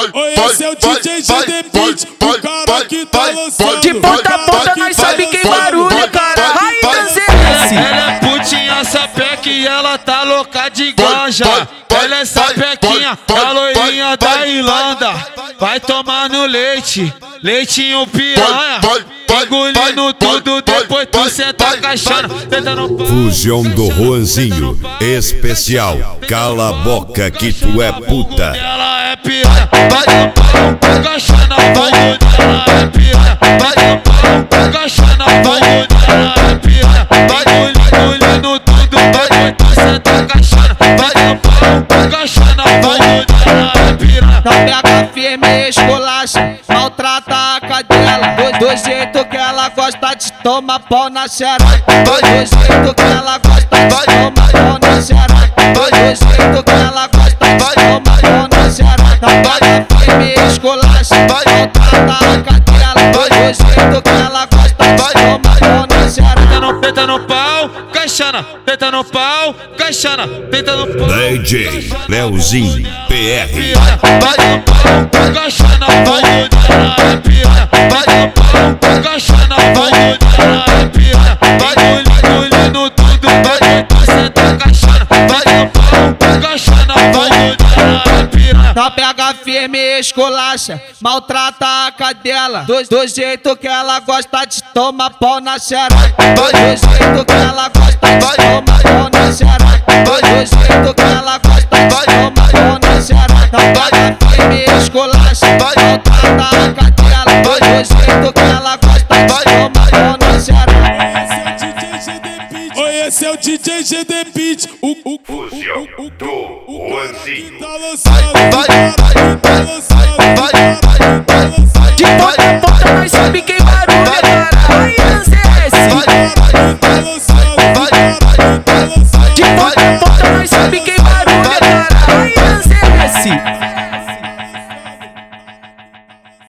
Esse é o DJ GD Beat, o cara que tá lançando. De ponta a ponta nós sabe quem barulha, cara. Aí dança. Ela é putinha sapeca e ela tá louca de ganja. Ela é sapequinha, a loirinha da Irlanda. Vai tomar no leite, leitinho piranha. Engolindo tudo, depois tu senta caixando. Fusão do Juanzinho, especial. Cala a boca que tu é puta. Ela é piranha, vai no pau, caixando a bunda. Ela é piranha, vai no pau, caixando a bunda. Ela é piranha, vai engolindo tudo, depois tu senta caixando. Vai no pau, caixando a bunda. Ela é piranha. Não pega firme, esculacha, maltrata a cadela. Do jeito que ela gosta de tomar pau na xereca. Do jeito que ela gosta de tomar pau na xereca. Do jeito que ela gosta de tomar pau na xereca. Não pega firme, esculacha, maltrata a cadela. Do jeito que ela gosta de tomar pau na xereca. Tenta no pau, caixana, tenta no pau, caixana, tenta no pau. DJ Leozinho PR. Vai no pau, caixana, vai no piranha. Vai no pau, caixana, vai no piranha. Vai engolindo tudo, vai tu senta caixana. Vai no pau, caixana, vai no piranha. Não pega firme, esculacha, maltrata a cadela. Do jeito que ela gosta de tomar pau na xereca. Do jeito que ela gosta de tomar pau na xereca. Do jeito que ela gosta de tomar pau na xereca. Não pega firme, esculacha, maltrata a cadela. Do jeito que ela gosta de tomar pau na xereca. Esse é o DJ GD Beat, o Fusão do Juanzinho. tá lançando. De ponta a ponta nós sabe quem barulha, cara. Aí dança. Tá lançando.